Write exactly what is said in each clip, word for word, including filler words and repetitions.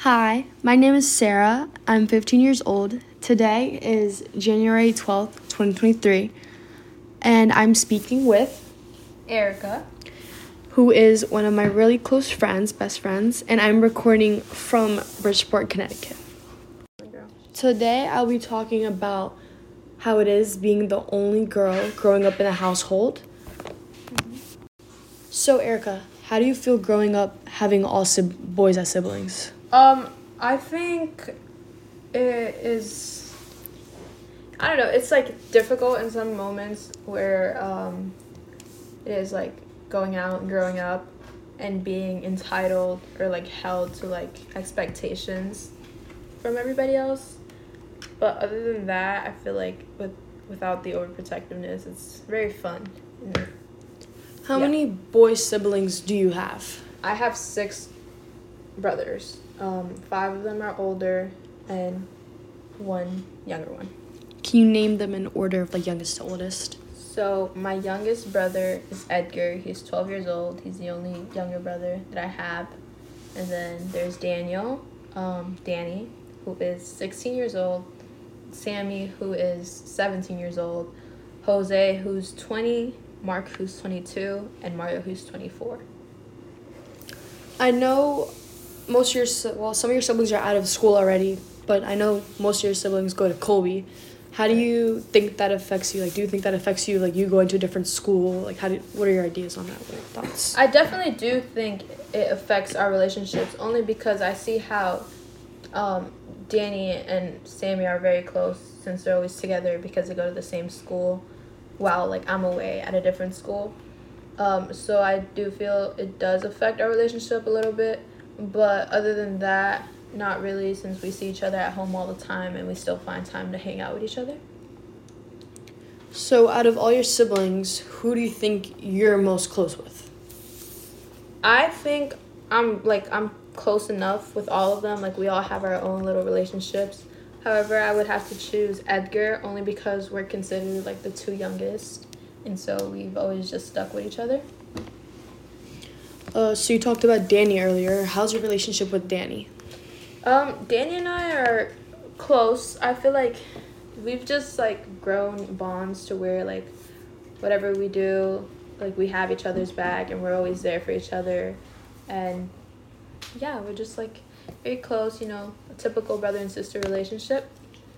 Hi, my name is Sarah. I'm fifteen years old. Today is January twelfth, twenty twenty-three, and I'm speaking with Erica, who is one of my really close friends, best friends, and I'm recording from Bridgeport, Connecticut. Today I'll be talking about how it is being the only girl growing up in a household. Mm-hmm. So Erica, how do you feel growing up having all sib- boys as siblings? Um, I think it is, I don't know, it's like difficult in some moments where um, it is like going out and growing up and being entitled or like held to like expectations from everybody else. But other than that, I feel like with without the overprotectiveness, it's very fun. How Yeah. many boy siblings do you have? I have six brothers. Um, five of them are older and one younger one. Can you name them in order of like youngest to oldest? So my youngest brother is Edgar. He's twelve years old. He's the only younger brother that I have. And then there's Daniel, um, Danny, who is sixteen years old. Sammy, who is seventeen years old. Jose, who's twenty. Mark, who's twenty-two. And Mario, who's twenty-four. I know most of your, si- well, some of your siblings are out of school already, but I know most of your siblings go to Colby. How do you think that affects you? Like, do you think that affects you, like, you going to a different school? Like, how do, what are your ideas on that? What are your thoughts? I definitely do think it affects our relationships only because I see how um, Danny and Sammy are very close since they're always together because they go to the same school while, like, I'm away at a different school. Um, so I do feel it does affect our relationship a little bit. But other than that, not really, since we see each other at home all the time and we still find time to hang out with each other. So out of all your siblings, who do you think you're most close with? I think I'm like I'm close enough with all of them. Like we all have our own little relationships. However, I would have to choose Edgar only because we're considered like the two youngest, and so we've always just stuck with each other. Uh, so you talked about Danny earlier. How's your relationship with Danny? Um, Danny and I are close. I feel like we've just like grown bonds to where like whatever we do, like we have each other's back and we're always there for each other. And yeah, we're just like very close, you know, a typical brother and sister relationship.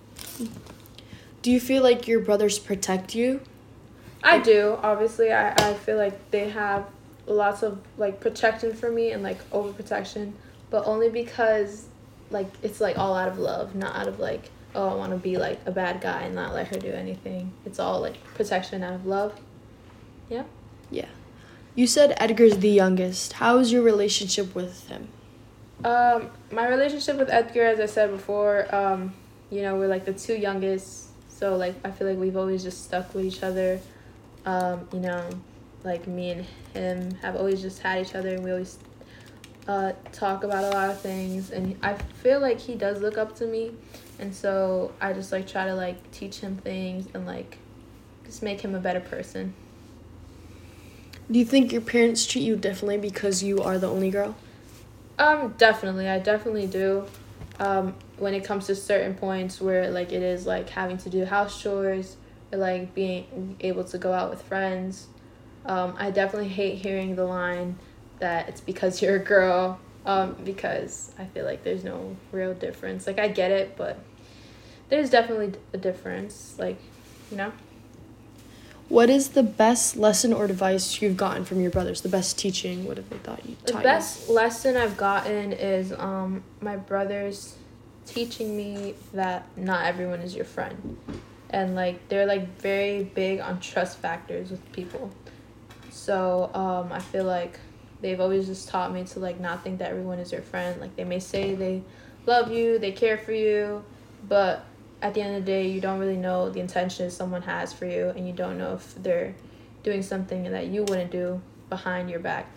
Do you feel like your brothers protect you? I do. Obviously, I, I feel like they have lots of like protection for me and like overprotection, but only because like it's like all out of love, not out of like, oh, I want to be like a bad guy and not let her do anything. It's all like protection out of love. Yeah. Yeah. You said Edgar's the youngest. How is your relationship with him? Um, my relationship with Edgar, as I said before, um, you know, we're like the two youngest, so like I feel like we've always just stuck with each other. Um, you know, like me and him have always just had each other, and we always uh, talk about a lot of things. And I feel like he does look up to me, and so I just like try to like teach him things and like just make him a better person. Do you think your parents treat you differently because you are the only girl? Um, definitely. I definitely do. Um, when it comes to certain points where, like, it is, like, having to do house chores or, like, being able to go out with friends, um, I definitely hate hearing the line that it's because you're a girl, um, because I feel like there's no real difference. Like, I get it, but there's definitely a difference, like, you know? What is the best lesson or advice you've gotten from your brothers? The best teaching? What have they taught you? The best lesson I've gotten is um, my brothers teaching me that not everyone is your friend. And, like, they're, like, very big on trust factors with people. So um, I feel like they've always just taught me to, like, not think that everyone is your friend. Like, they may say they love you, they care for you, but at the end of the day, you don't really know the intentions someone has for you, and you don't know if they're doing something that you wouldn't do behind your back.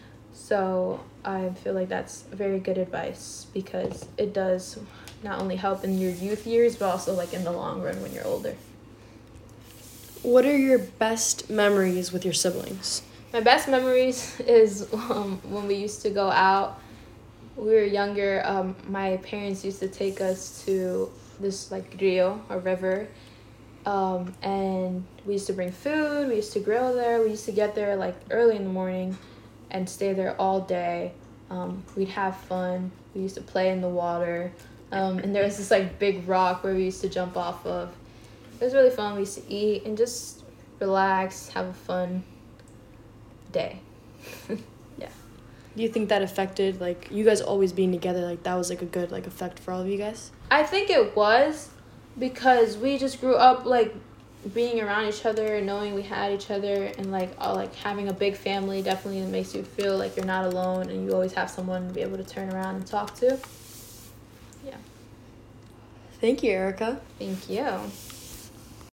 So I feel like that's very good advice because it does not only help in your youth years, but also like in the long run when you're older. What are your best memories with your siblings? My best memories is um, when we used to go out we were younger, um, my parents used to take us to this like rio, a river, um, and we used to bring food. We used to grill there. We used to get there like early in the morning, and stay there all day. Um, we'd have fun. We used to play in the water, um, and there was this like big rock where we used to jump off of. It was really fun. We used to eat and just relax, have a fun day. Yeah. Do you think that affected, like, you guys always being together, like, that was, like, a good, like, effect for all of you guys? I think it was because we just grew up, like, being around each other and knowing we had each other, and, like, all, like, having a big family definitely makes you feel like you're not alone and you always have someone to be able to turn around and talk to. Yeah. Thank you, Erica. Thank you.